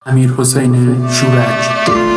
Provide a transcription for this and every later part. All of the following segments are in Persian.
امیرحسین شورک.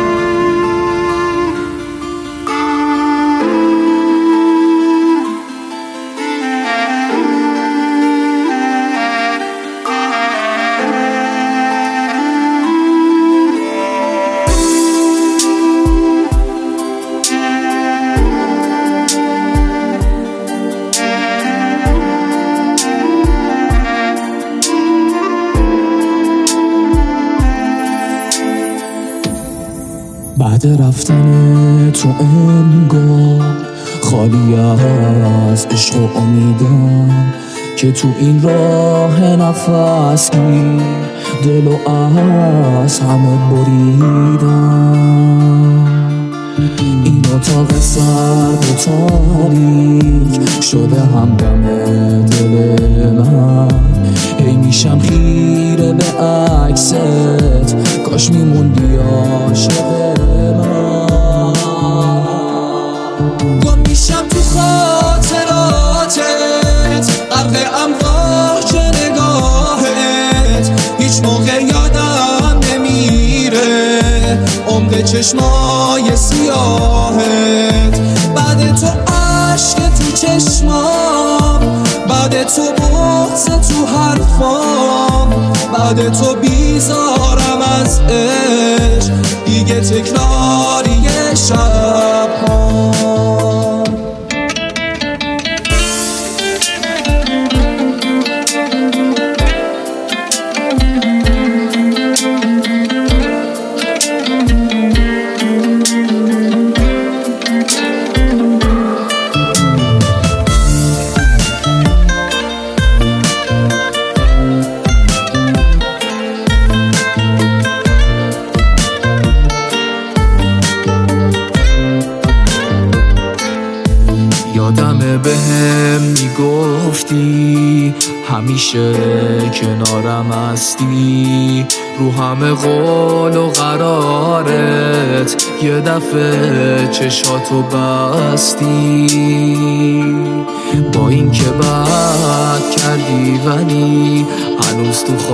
بعد رفتن تو انگار خالی از عشق و امیدم که تو این راه نفس گیر دل و از همه بریدم. این اتاق سرد و تاریک شده همدم دل من، هی میشم خیره به عکست، کاش میموندی عاشق من. گم میشم تو خاطراتت، غرق امواج نگاهت، هیچ موقع یادم نمیره عمق چشمای سیاهت. بعد تو عشق تو چشمام، بعد تو بغض تو حرفام، بعد تو بیزارم از عشق، دیگه تکراری شب‌هام. یادمه بهم میگفتی همیشه کنارم هستی، رو همه قول و قرارت یه دفعه چشاتو بستی. با این که بد کردی ولی هنوز تو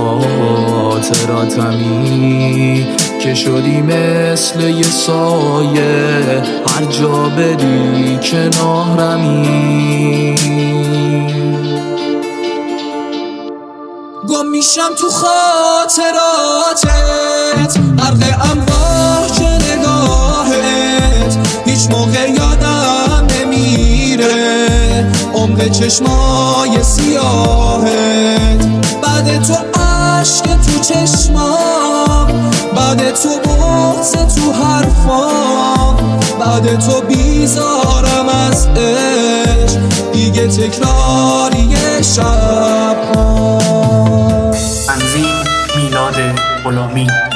خاطراتمی، که شدی مثل یه سایه هر جا بری کنارمی. گم میشم تو خاطراتت، غرق امواج نگاهت، هیچ موقع یادم نمیره عمق چشمای سیاهت. بعد تو عشق تو چشمام، بعد تو بغض تو حرفام، بعد تو بیزارم از عشق، دیگه تکراری شب‌هام. تنظیم میلاد غلامی.